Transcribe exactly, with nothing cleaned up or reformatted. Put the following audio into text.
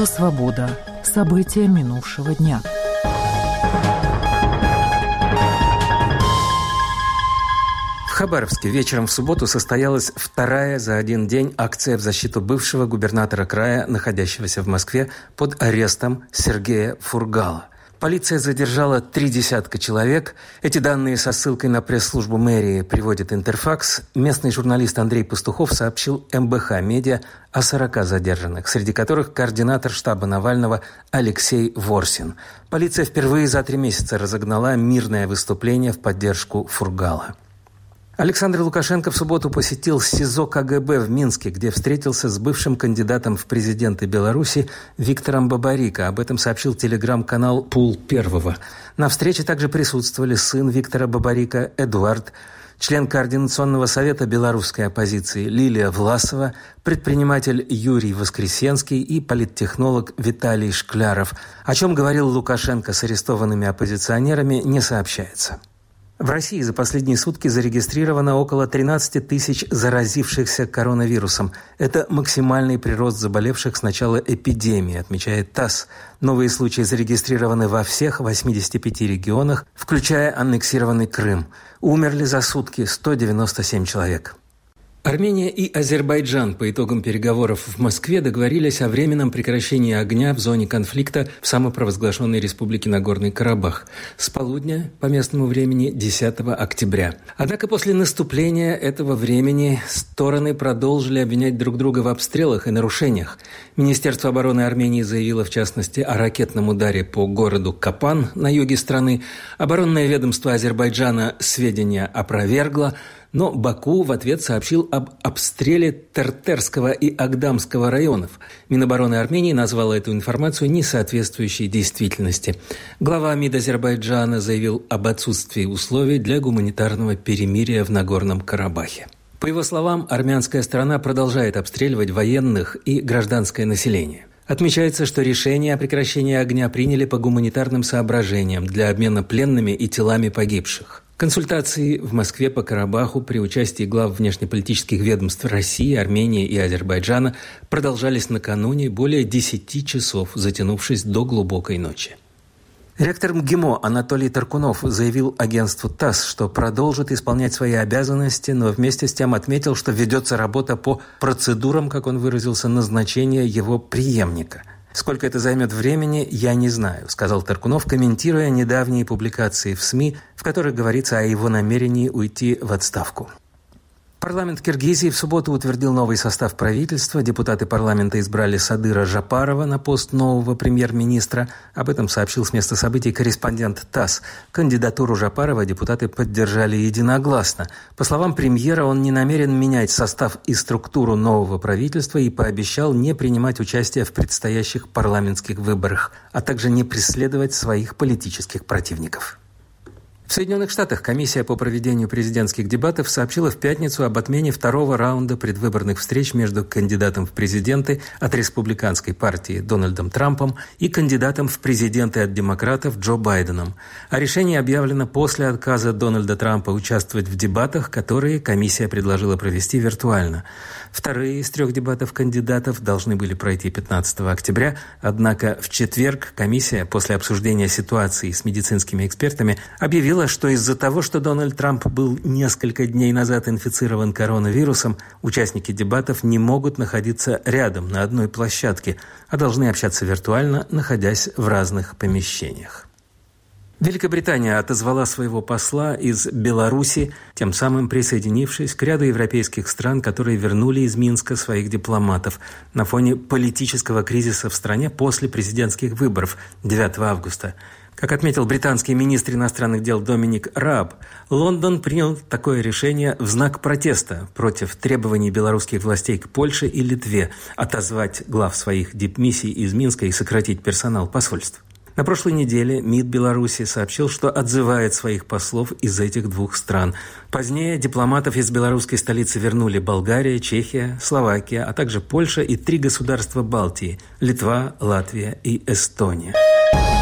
Радио «Свобода». События минувшего дня. В Хабаровске вечером в субботу состоялась вторая за один день акция в защиту бывшего губернатора края, находящегося в Москве под арестом Сергея Фургала. Полиция задержала три десятка человек. Эти данные со ссылкой на пресс-службу мэрии приводит Интерфакс. Местный журналист Андрей Пастухов сообщил эм бэ ха Медиа о сорока задержанных, среди которых координатор штаба Навального Алексей Ворсин. Полиция впервые за три месяца разогнала мирное выступление в поддержку Фургала. Александр Лукашенко в субботу посетил СИЗО ка гэ бэ в Минске, где встретился с бывшим кандидатом в президенты Беларуси Виктором Бабарико. Об этом сообщил телеграм-канал «Пул Первого». На встрече также присутствовали сын Виктора Бабарико Эдуард, член Координационного совета белорусской оппозиции Лилия Власова, предприниматель Юрий Воскресенский и политтехнолог Виталий Шкляров. О чем говорил Лукашенко с арестованными оппозиционерами, не сообщается. В России за последние сутки зарегистрировано около тринадцать тысяч заразившихся коронавирусом. Это максимальный прирост заболевших с начала эпидемии, отмечает ТАСС. Новые случаи зарегистрированы во всех восьмидесяти пяти регионах, включая аннексированный Крым. Умерли за сутки сто девяносто семь человек. Армения и Азербайджан по итогам переговоров в Москве договорились о временном прекращении огня в зоне конфликта в самопровозглашенной республике Нагорный Карабах с полудня по местному времени десятого октября. Однако после наступления этого времени стороны продолжили обвинять друг друга в обстрелах и нарушениях. Министерство обороны Армении заявило в частности о ракетном ударе по городу Капан на юге страны. Оборонное ведомство Азербайджана сведения опровергло, но Баку в ответ сообщил об обстреле Тертерского и Агдамского районов. Минобороны Армении назвала эту информацию несоответствующей действительности. Глава МИД Азербайджана заявил об отсутствии условий для гуманитарного перемирия в Нагорном Карабахе. По его словам, армянская сторона продолжает обстреливать военных и гражданское население. Отмечается, что решение о прекращении огня приняли по гуманитарным соображениям для обмена пленными и телами погибших. Консультации в Москве по Карабаху при участии глав внешнеполитических ведомств России, Армении и Азербайджана продолжались накануне более десяти часов, затянувшись до глубокой ночи. Ректор МГИМО Анатолий Таркунов заявил агентству ТАСС, что продолжит исполнять свои обязанности, но вместе с тем отметил, что ведется работа по процедурам, как он выразился, назначения его преемника. «Сколько это займет времени, я не знаю», — сказал Таркунов, комментируя недавние публикации в СМИ, в которых говорится о его намерении уйти в отставку. Парламент Киргизии в субботу утвердил новый состав правительства. Депутаты парламента избрали Садыра Жапарова на пост нового премьер-министра. Об этом сообщил с места событий корреспондент ТАСС. Кандидатуру Жапарова депутаты поддержали единогласно. По словам премьера, он не намерен менять состав и структуру нового правительства и пообещал не принимать участие в предстоящих парламентских выборах, а также не преследовать своих политических противников. В Соединенных Штатах комиссия по проведению президентских дебатов сообщила в пятницу об отмене второго раунда предвыборных встреч между кандидатом в президенты от республиканской партии Дональдом Трампом и кандидатом в президенты от демократов Джо Байденом. А решение объявлено после отказа Дональда Трампа участвовать в дебатах, которые комиссия предложила провести виртуально. Вторые из трех дебатов кандидатов должны были пройти пятнадцатого октября, однако в четверг комиссия после обсуждения ситуации с медицинскими экспертами объявила, что из-за того, что Дональд Трамп был несколько дней назад инфицирован коронавирусом, участники дебатов не могут находиться рядом на одной площадке, а должны общаться виртуально, находясь в разных помещениях. Великобритания отозвала своего посла из Беларуси, тем самым присоединившись к ряду европейских стран, которые вернули из Минска своих дипломатов на фоне политического кризиса в стране после президентских выборов девятого августа. Как отметил британский министр иностранных дел Доминик Рааб, Лондон принял такое решение в знак протеста против требований белорусских властей к Польше и Литве отозвать глав своих дипмиссий из Минска и сократить персонал посольств. На прошлой неделе МИД Беларуси сообщил, что отзывает своих послов из этих двух стран. Позднее дипломатов из белорусской столицы вернули Болгария, Чехия, Словакия, а также Польша и три государства Балтии – Литва, Латвия и Эстония.